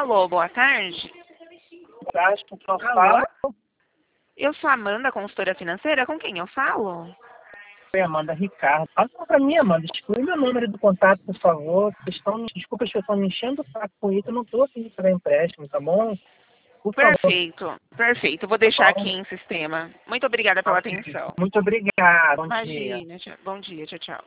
Alô, boa tarde. Acho que eu Alô? falo. Eu sou a Amanda, consultora financeira. Com quem eu falo? Foi Amanda Ricardo. Passa para mim, Amanda. Exclui meu número do contato, por favor. Desculpa, as pessoas me enchendo o saco com isso. Eu não estou afim de fazer empréstimo, tá bom? Por favor, Perfeito, perfeito. Vou tá deixar aqui bom? em sistema. Muito obrigada pela atenção. Muito obrigado. Bom dia. Imagina. Bom dia, tchau, tchau.